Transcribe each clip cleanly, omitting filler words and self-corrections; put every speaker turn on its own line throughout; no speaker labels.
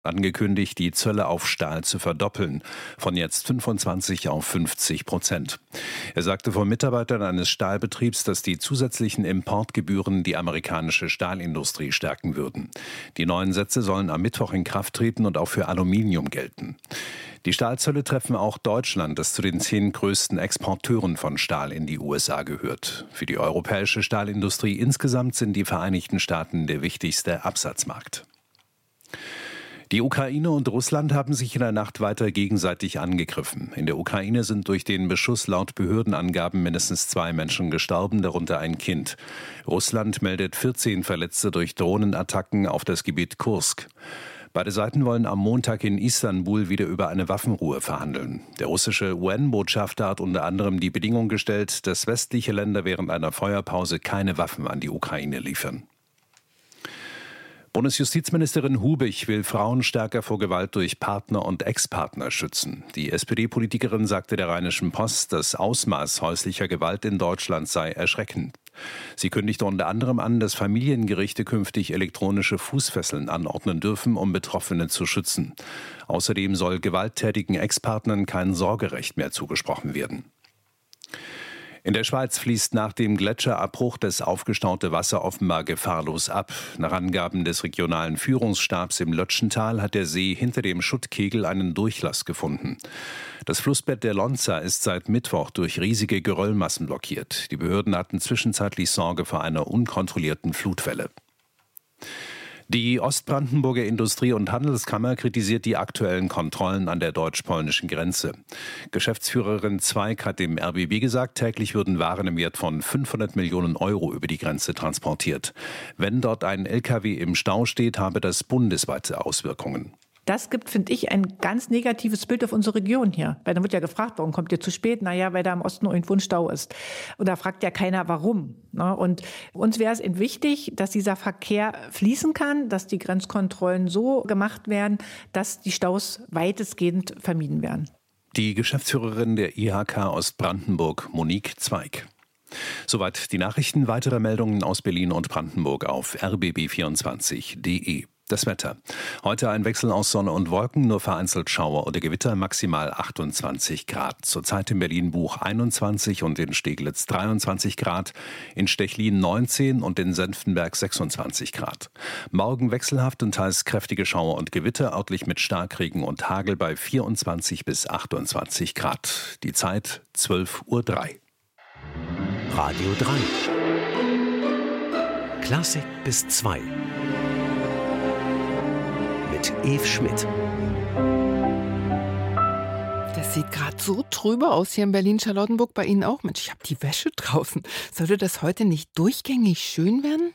angekündigt, die Zölle auf Stahl zu verdoppeln, von jetzt 25 auf 50%. Er sagte vor Mitarbeitern eines Stahlbetriebs, dass die zusätzlichen Importgebühren die amerikanische Stahlindustrie stärken würden. Die neuen Sätze sollen am Mittwoch in Kraft treten und auch für Aluminium gelten. Die Stahlzölle treffen auch Deutschland, das zu den 10 größten Exporteuren von Stahl in die USA gehört. Für die europäische Stahlindustrie insgesamt sind die Vereinigten Staaten der wichtigste Absatzmarkt. Die Ukraine und Russland haben sich in der Nacht weiter gegenseitig angegriffen. In der Ukraine sind durch den Beschuss laut Behördenangaben mindestens 2 Menschen gestorben, darunter ein Kind. Russland meldet 14 Verletzte durch Drohnenattacken auf das Gebiet Kursk. Beide Seiten wollen am Montag in Istanbul wieder über eine Waffenruhe verhandeln. Der russische UN-Botschafter hat unter anderem die Bedingung gestellt, dass westliche Länder während einer Feuerpause keine Waffen an die Ukraine liefern. Bundesjustizministerin Hubich will Frauen stärker vor Gewalt durch Partner und Ex-Partner schützen. Die SPD-Politikerin sagte der Rheinischen Post, das Ausmaß häuslicher Gewalt in Deutschland sei erschreckend. Sie kündigte unter anderem an, dass Familiengerichte künftig elektronische Fußfesseln anordnen dürfen, um Betroffene zu schützen. Außerdem soll gewalttätigen Ex-Partnern kein Sorgerecht mehr zugesprochen werden. In der Schweiz fließt nach dem Gletscherabbruch das aufgestaute Wasser offenbar gefahrlos ab. Nach Angaben des regionalen Führungsstabs im Lötschental hat der See hinter dem Schuttkegel einen Durchlass gefunden. Das Flussbett der Lonza ist seit Mittwoch durch riesige Geröllmassen blockiert. Die Behörden hatten zwischenzeitlich Sorge vor einer unkontrollierten Flutwelle. Die Ostbrandenburger Industrie- und Handelskammer kritisiert die aktuellen Kontrollen an der deutsch-polnischen Grenze. Geschäftsführerin Zweig hat dem RBB gesagt, täglich würden Waren im Wert von 500 Millionen Euro über die Grenze transportiert. Wenn dort ein LKW im Stau steht, habe das bundesweite Auswirkungen.
Das gibt, finde ich, ein ganz negatives Bild auf unsere Region hier. Weil dann wird ja gefragt, warum kommt ihr zu spät? Naja, weil da im Osten irgendwo ein Stau ist. Und da fragt ja keiner, warum. Und uns wäre es eben wichtig, dass dieser Verkehr fließen kann, dass die Grenzkontrollen so gemacht werden, dass die Staus weitestgehend vermieden werden.
Die Geschäftsführerin der IHK Ostbrandenburg, Monique Zweig. Soweit die Nachrichten. Weitere Meldungen aus Berlin und Brandenburg auf rbb24.de. Das Wetter. Heute ein Wechsel aus Sonne und Wolken, nur vereinzelt Schauer oder Gewitter, maximal 28 Grad. Zurzeit in Berlin-Buch 21 und in Steglitz 23 Grad, in Stechlin 19 und in Senftenberg 26 Grad. Morgen wechselhaft und teils kräftige Schauer und Gewitter, örtlich mit Starkregen und Hagel bei 24 bis 28 Grad. Die Zeit 12:03 Uhr.
Radio 3. Klassik bis 2. Mit Eve Schmidt.
Das sieht gerade so trübe aus hier in Berlin-Charlottenburg. Bei Ihnen auch? Mensch, ich habe die Wäsche draußen. Sollte das heute nicht durchgängig schön werden?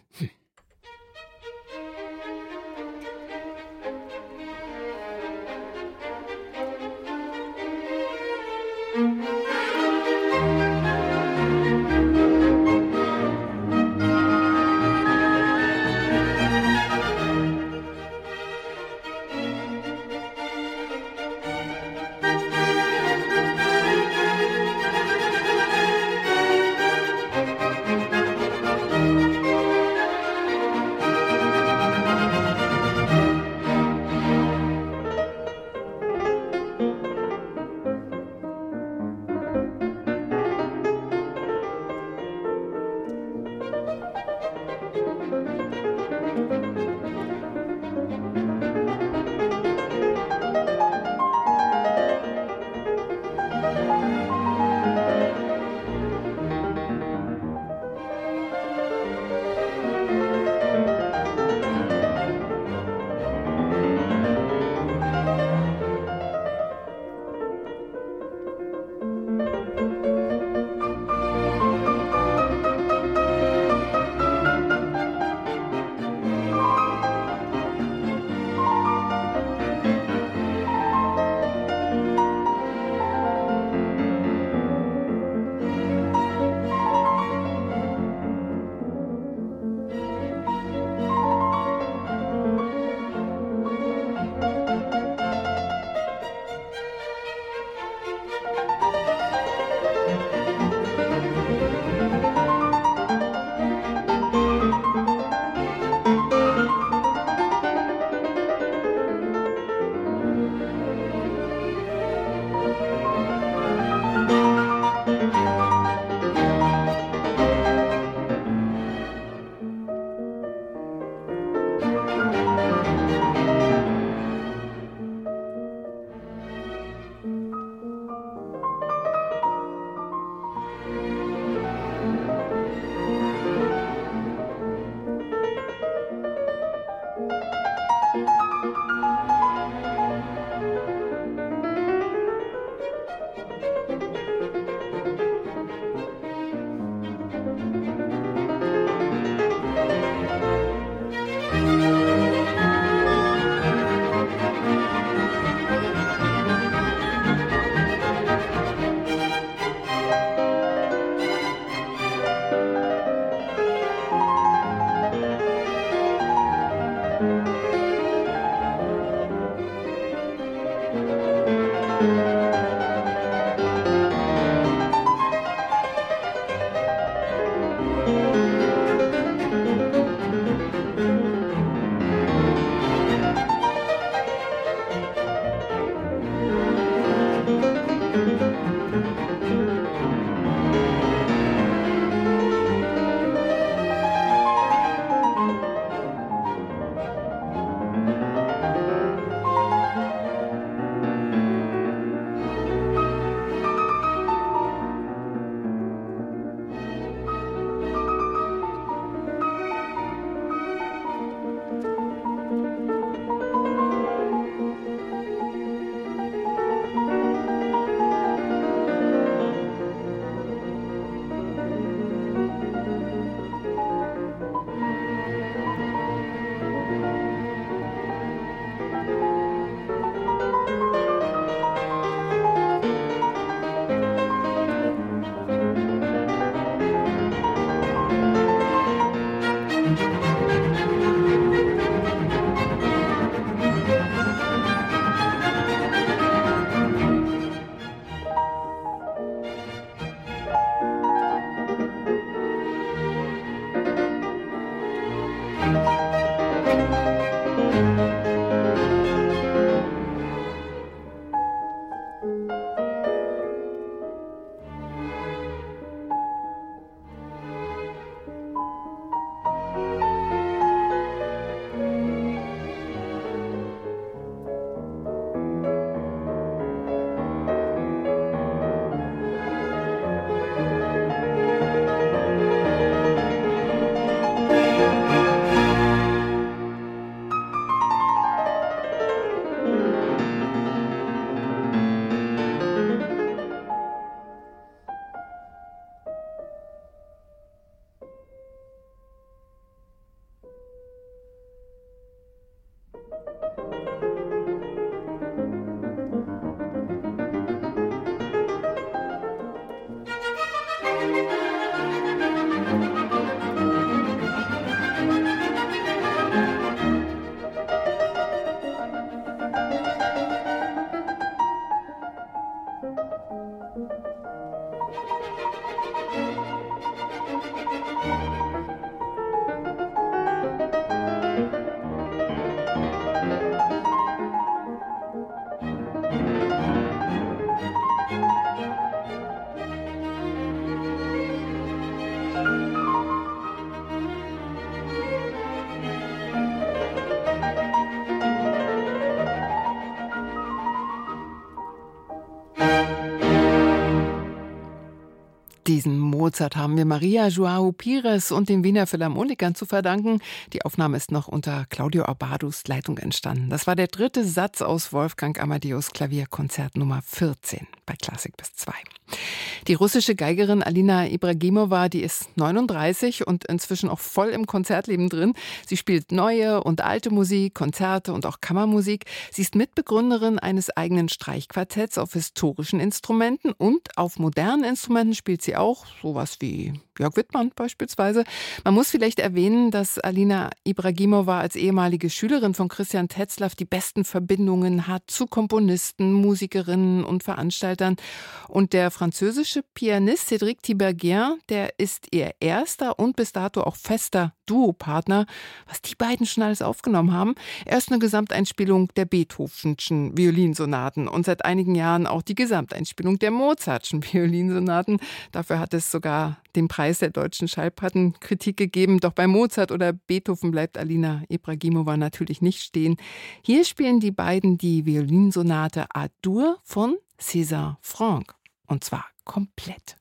Diesen Mozart haben wir Maria João Pires und den Wiener Philharmonikern zu verdanken. Die Aufnahme ist noch unter Claudio Abbados Leitung entstanden. Das war der 3. Satz aus Wolfgang Amadeus Klavierkonzert Nummer 14 bei Klassik bis 2. Die russische Geigerin Alina Ibragimova, die ist 39 und inzwischen auch voll im Konzertleben drin. Sie spielt neue und alte Musik, Konzerte und auch Kammermusik. Sie ist Mitbegründerin eines eigenen Streichquartetts auf historischen Instrumenten und auf modernen Instrumenten spielt sie auch sowas wie Jörg Wittmann beispielsweise. Man muss vielleicht erwähnen, dass Alina Ibragimova als ehemalige Schülerin von Christian Tetzlaff die besten Verbindungen hat zu Komponisten, Musikerinnen und Veranstaltern. Und der französische Pianist Cédric Tiberghien, der ist ihr erster und bis dato auch fester Duopartner. Was die beiden schon alles aufgenommen haben, erst eine Gesamteinspielung der Beethovenschen Violinsonaten und seit einigen Jahren auch die Gesamteinspielung der Mozartschen Violinsonaten. Dafür hat es sogar den Preis der deutschen Schallplattenkritik gegeben. Doch bei Mozart oder Beethoven bleibt Alina Ibragimova natürlich nicht stehen. Hier spielen die beiden die Violinsonate A-Dur von César Franck. Und zwar komplett.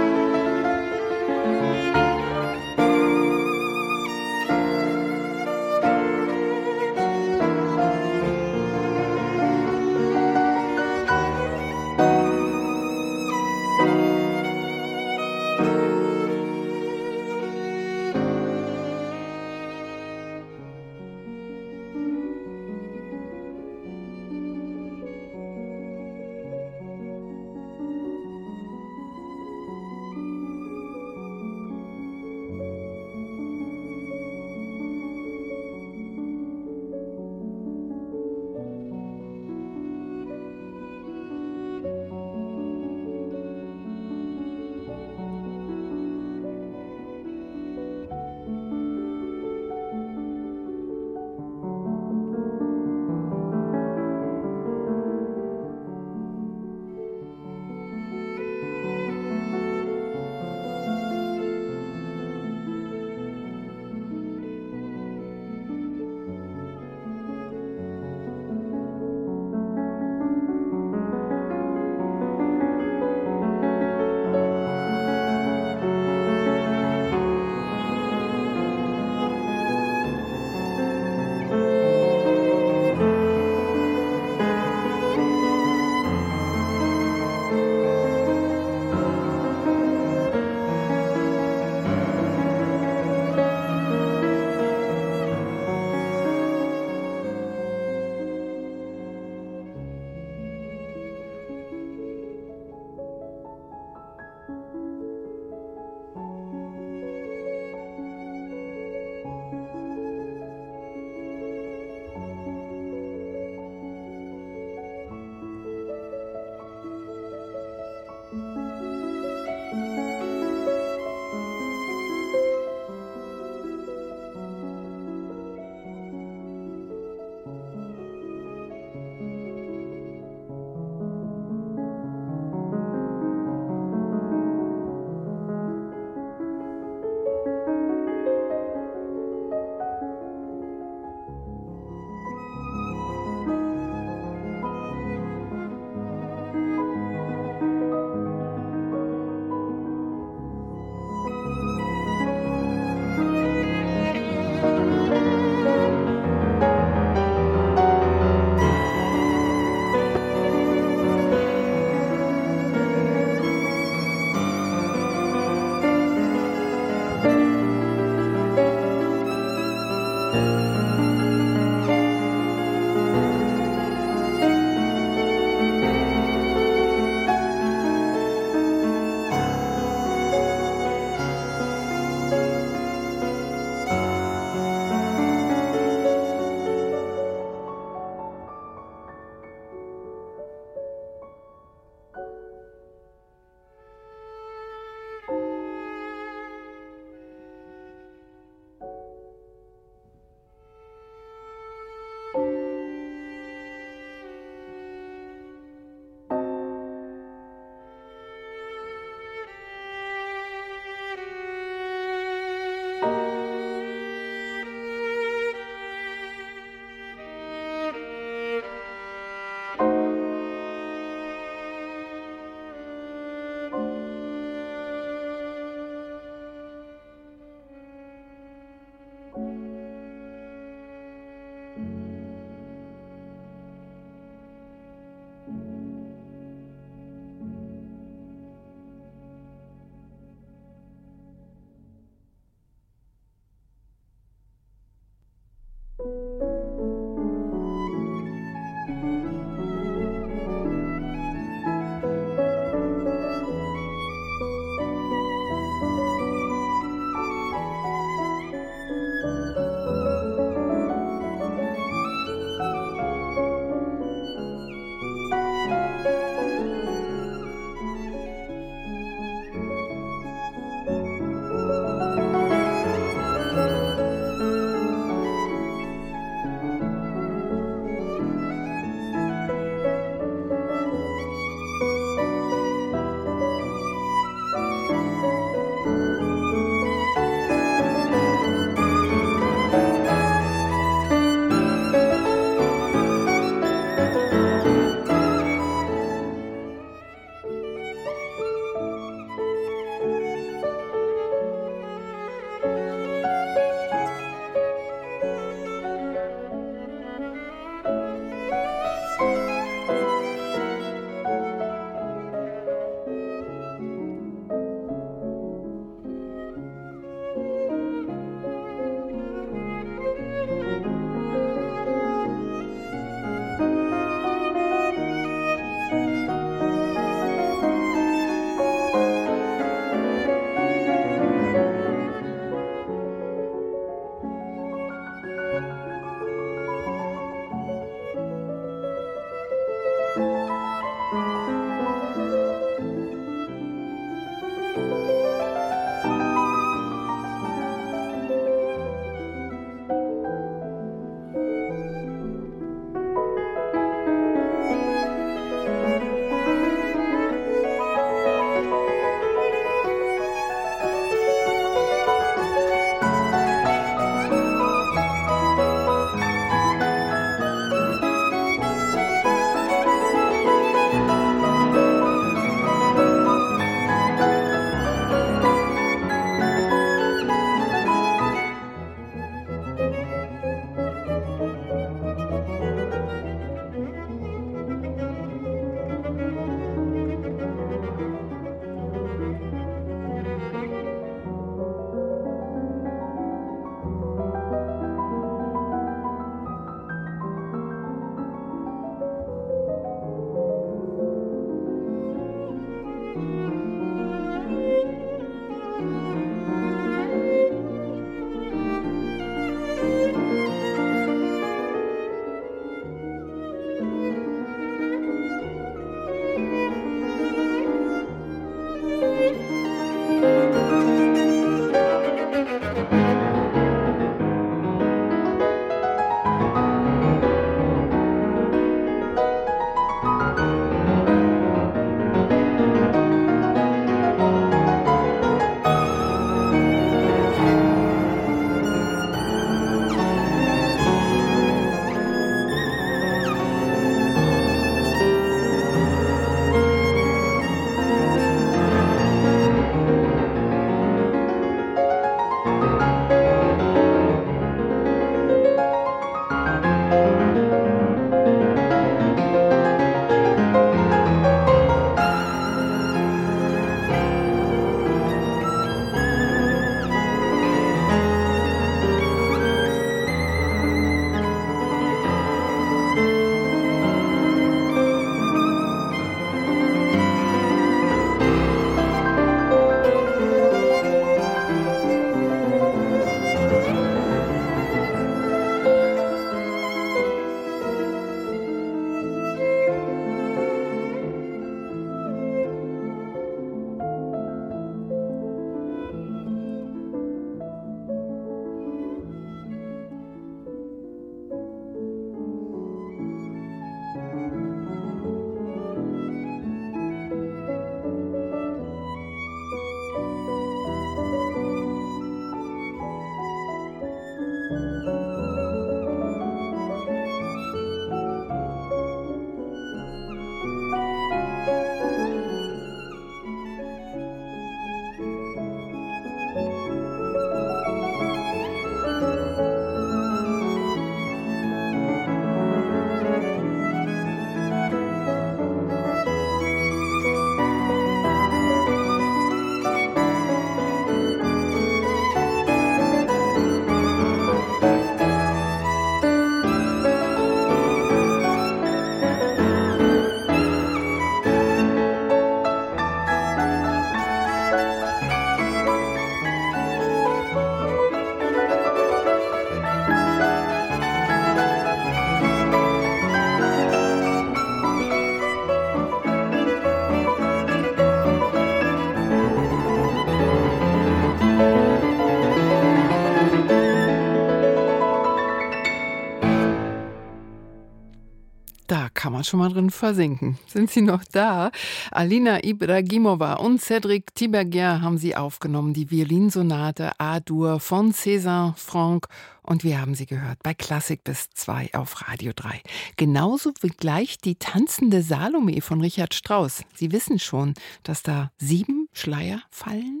man schon mal drin versinken. Sind Sie noch da? Alina Ibragimova und Cédric Tiberghien haben sie aufgenommen, die Violinsonate A-Dur von César Franck. Und wir haben sie gehört bei Klassik bis 2 auf Radio 3. Genauso wie gleich die tanzende Salome von Richard Strauss. Sie wissen schon, dass da 7 Schleier fallen?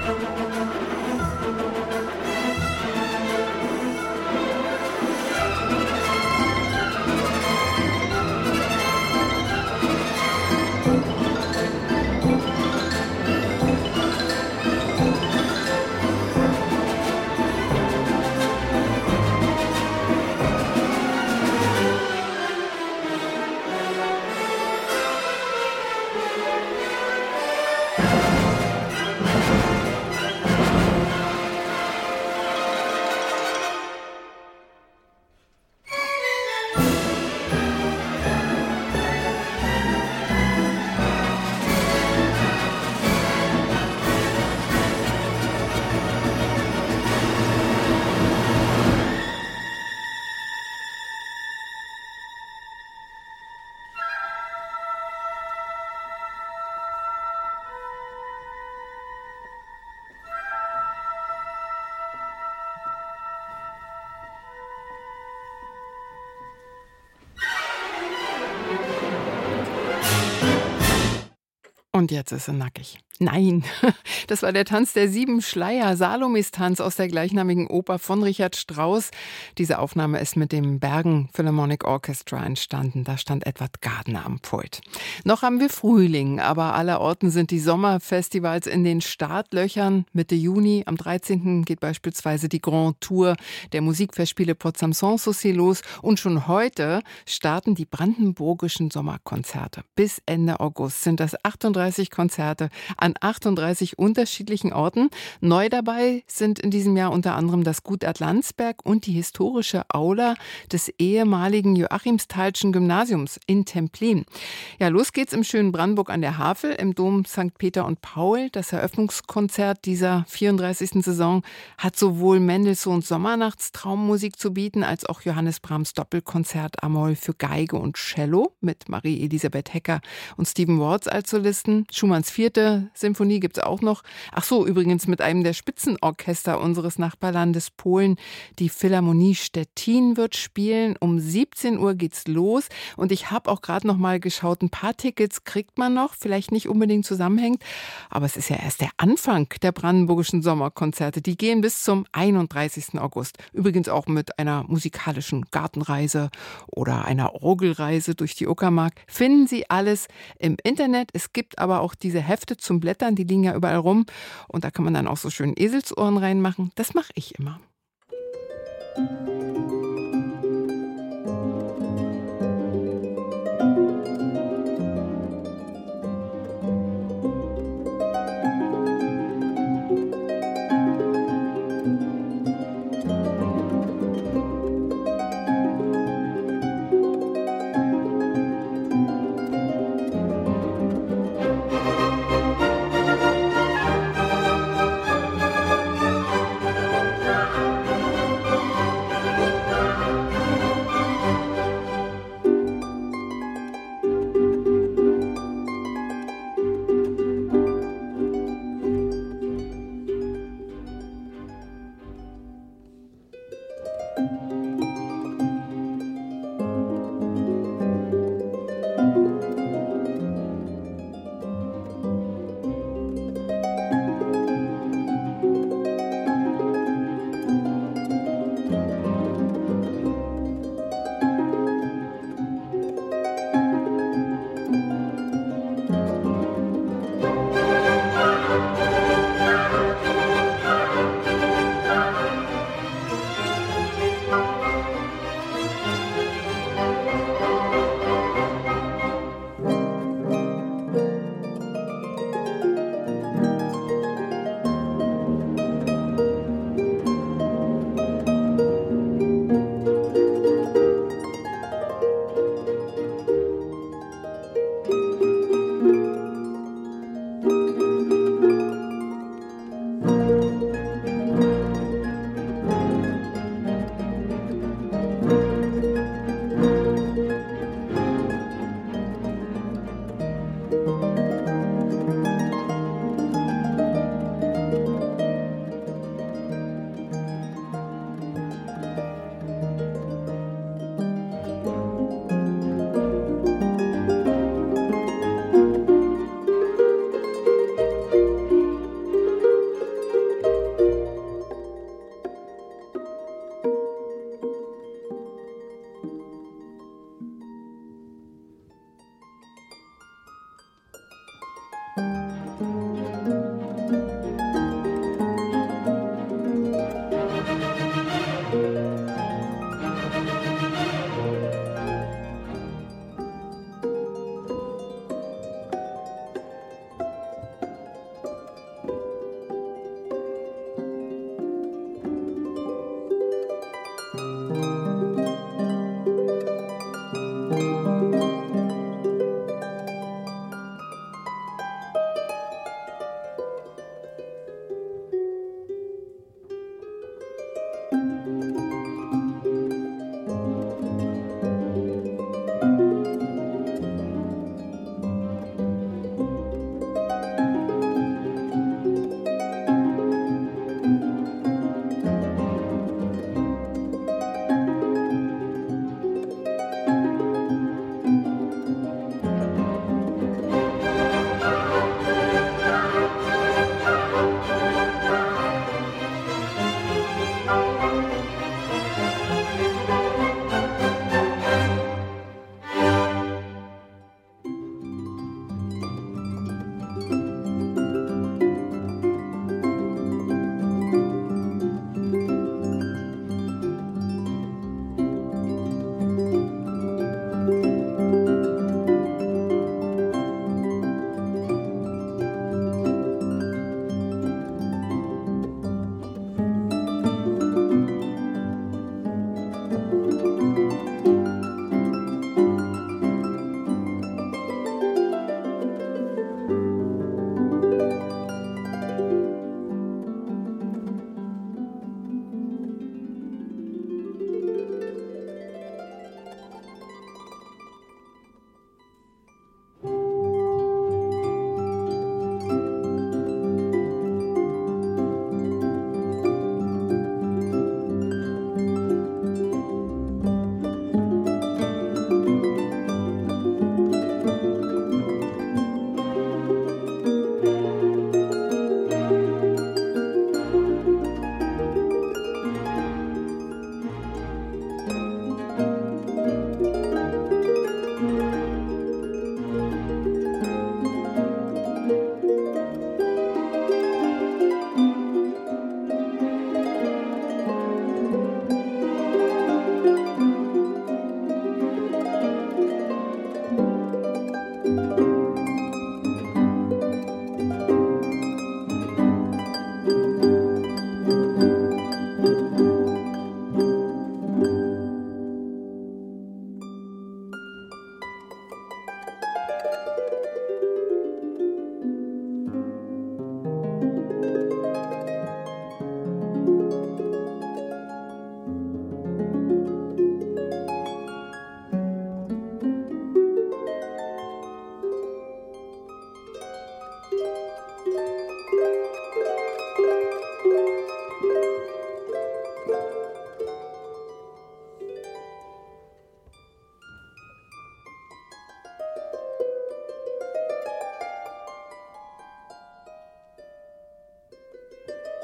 Und jetzt ist sie nackig. Nein, das war der Tanz der 7 Schleier, Salomes Tanz aus der gleichnamigen Oper von Richard Strauss. Diese Aufnahme ist mit dem Bergen Philharmonic Orchestra entstanden. Da stand Edward Gardner am Pult. Noch haben wir Frühling, aber allerorten sind die Sommerfestivals in den Startlöchern. Mitte Juni, am 13. geht beispielsweise die Grand Tour der Musikfestspiele Potsdam Sanssouci los. Und schon heute starten die brandenburgischen Sommerkonzerte. Bis Ende August sind das 38 Konzerte an 38 unterschiedlichen Orten. Neu dabei sind in diesem Jahr unter anderem das Gut Landsberg und die historische Aula des ehemaligen Joachimsthalschen Gymnasiums in Templin. Ja, los geht's im schönen Brandenburg an der Havel im Dom St. Peter und Paul. Das Eröffnungskonzert dieser 34. Saison hat sowohl Mendelssohns Sommernachtstraummusik zu bieten, als auch Johannes Brahms Doppelkonzert A-Moll für Geige und Cello mit Marie-Elisabeth Hecker und Stephen Wards als Solisten. Schumanns 4. Symphonie gibt's auch noch. Ach so, übrigens mit einem der Spitzenorchester unseres Nachbarlandes Polen. Die Philharmonie Stettin wird spielen. Um 17 Uhr geht's los. Und ich habe auch gerade noch mal geschaut, ein paar Tickets kriegt man noch. Vielleicht nicht unbedingt zusammenhängt. Aber es ist ja erst der Anfang der brandenburgischen Sommerkonzerte. Die gehen bis zum 31. August. Übrigens auch mit einer musikalischen Gartenreise oder einer Orgelreise durch die Uckermark. Finden Sie alles im Internet. Es gibt aber auch diese Hefte zum Blättern, die liegen ja überall rum. Und da kann man dann auch so schön Eselsohren reinmachen. Das mache ich immer.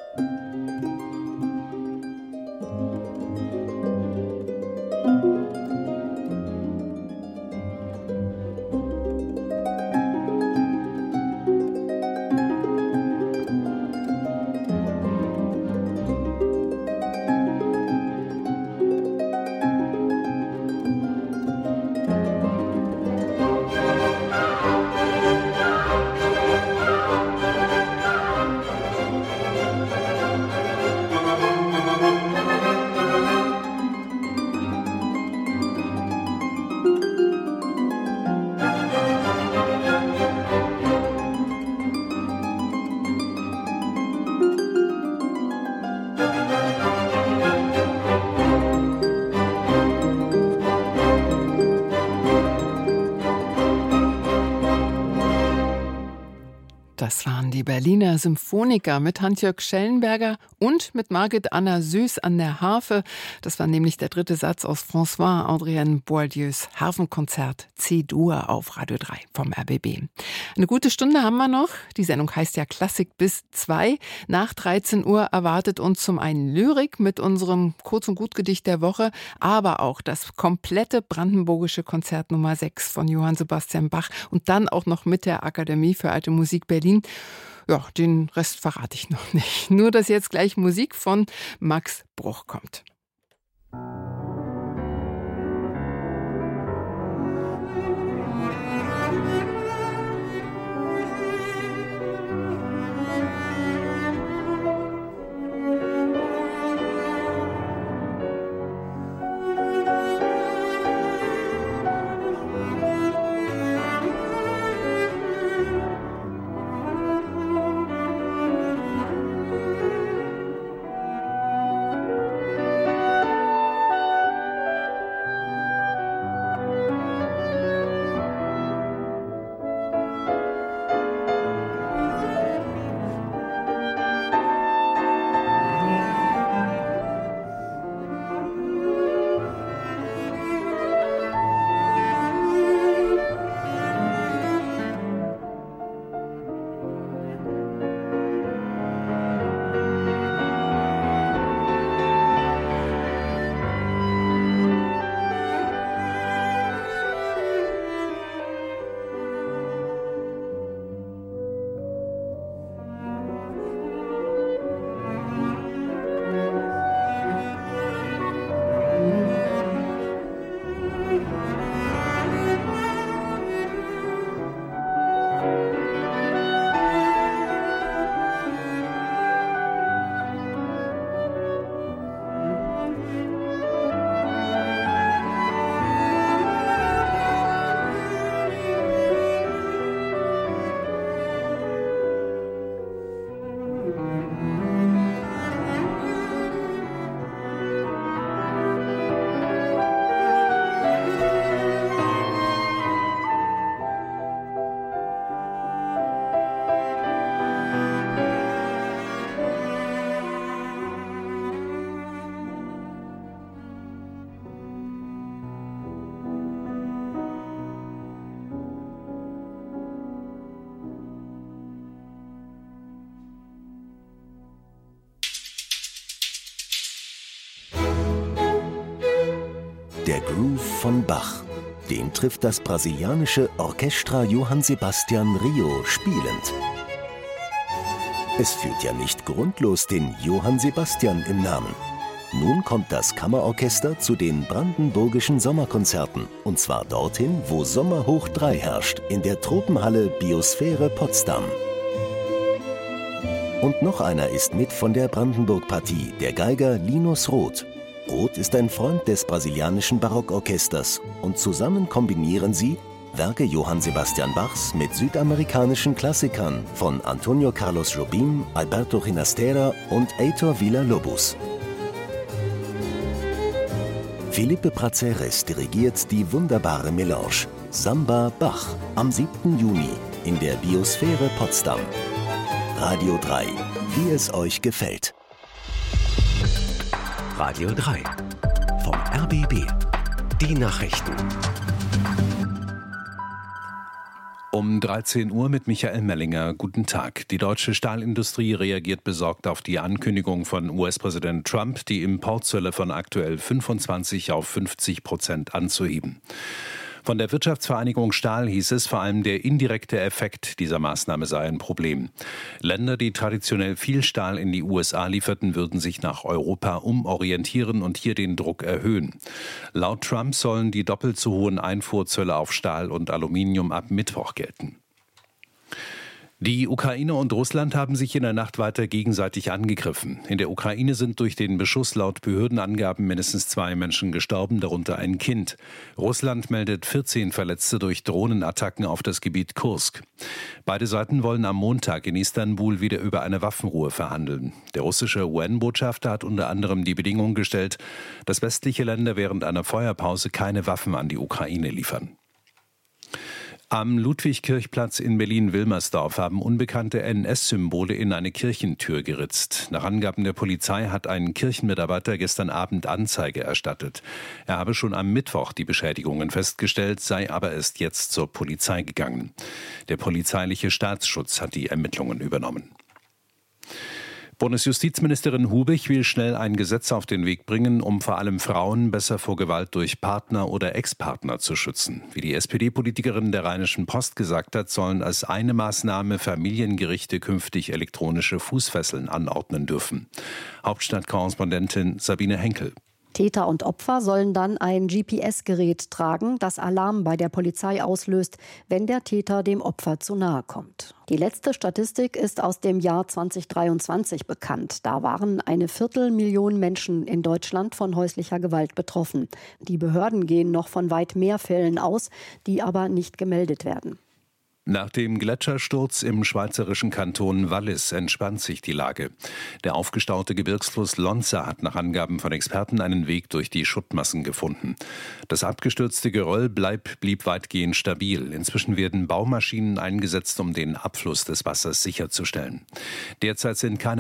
Das waren die Berliner Symphoniker mit Hans-Jörg Schellenberger und mit Margit Anna Süß an der Harfe. Das war nämlich der dritte Satz aus François-Adrien Boieldieu's Harfenkonzert C-Dur auf Radio 3 vom RBB. Eine gute Stunde haben wir noch. Die Sendung heißt ja Klassik bis 2. Nach 13 Uhr erwartet uns zum einen Lyrik mit unserem Kurz- und Gutgedicht der Woche, aber auch das komplette brandenburgische Konzert Nummer 6 von Johann Sebastian Bach und dann auch noch mit der Akademie für Alte Musik Berlin. Ja, den Rest verrate ich noch nicht. Nur, dass jetzt gleich Musik von Max Bruch kommt.
Der Groove von Bach, den trifft das brasilianische Orchestra Johann Sebastian Rio spielend. Es führt ja nicht grundlos den Johann Sebastian im Namen. Nun kommt das Kammerorchester zu den brandenburgischen Sommerkonzerten, und zwar dorthin, wo Sommer hoch 3 herrscht, in der Tropenhalle Biosphäre Potsdam. Und noch einer ist mit von der Brandenburg-Partie, der Geiger Linus Roth. Roth ist ein Freund des brasilianischen Barockorchesters und zusammen kombinieren sie Werke Johann Sebastian Bachs mit südamerikanischen Klassikern von Antonio Carlos Jobim, Alberto Ginastera und Heitor Villa-Lobos. Felipe Prazeres dirigiert die wunderbare Melange Samba Bach am 7. Juni in der Biosphäre Potsdam. Radio 3, wie es euch gefällt.
Radio 3 vom RBB. Die Nachrichten.
Um 13 Uhr mit Michael Mellinger. Guten Tag. Die deutsche Stahlindustrie reagiert besorgt auf die Ankündigung von US-Präsident Trump, die Importzölle von aktuell 25 auf 50% anzuheben. Von der Wirtschaftsvereinigung Stahl hieß es, vor allem der indirekte Effekt dieser Maßnahme sei ein Problem. Länder, die traditionell viel Stahl in die USA lieferten, würden sich nach Europa umorientieren und hier den Druck erhöhen. Laut Trump sollen die doppelt so hohen Einfuhrzölle auf Stahl und Aluminium ab Mittwoch gelten. Die Ukraine und Russland haben sich in der Nacht weiter gegenseitig angegriffen. In der Ukraine sind durch den Beschuss laut Behördenangaben mindestens 2 Menschen gestorben, darunter ein Kind. Russland meldet 14 Verletzte durch Drohnenattacken auf das Gebiet Kursk. Beide Seiten wollen am Montag in Istanbul wieder über eine Waffenruhe verhandeln. Der russische UN-Botschafter hat unter anderem die Bedingung gestellt, dass westliche Länder während einer Feuerpause keine Waffen an die Ukraine liefern. Am Ludwig-Kirchplatz in Berlin-Wilmersdorf haben unbekannte NS-Symbole in eine Kirchentür geritzt. Nach Angaben der Polizei hat ein Kirchenmitarbeiter gestern Abend Anzeige erstattet. Er habe schon am Mittwoch die Beschädigungen festgestellt, sei aber erst jetzt zur Polizei gegangen. Der polizeiliche Staatsschutz hat die Ermittlungen übernommen. Bundesjustizministerin Hubich will schnell ein Gesetz auf den Weg bringen, um vor allem Frauen besser vor Gewalt durch Partner oder Ex-Partner zu schützen. Wie die SPD-Politikerin der Rheinischen Post gesagt hat, sollen als eine Maßnahme Familiengerichte künftig elektronische Fußfesseln anordnen dürfen. Hauptstadtkorrespondentin Sabine Henkel.
Täter und Opfer sollen dann ein GPS-Gerät tragen, das Alarm bei der Polizei auslöst, wenn der Täter dem Opfer zu nahe kommt. Die letzte Statistik ist aus dem Jahr 2023 bekannt. Da waren 250.000 Menschen in Deutschland von häuslicher Gewalt betroffen. Die Behörden gehen noch von weit mehr Fällen aus, die aber nicht gemeldet werden.
Nach dem Gletschersturz im schweizerischen Kanton Wallis entspannt sich die Lage. Der aufgestaute Gebirgsfluss Lonza hat nach Angaben von Experten einen Weg durch die Schuttmassen gefunden. Das abgestürzte Geröll blieb weitgehend stabil. Inzwischen werden Baumaschinen eingesetzt, um den Abfluss des Wassers sicherzustellen. Derzeit sind keine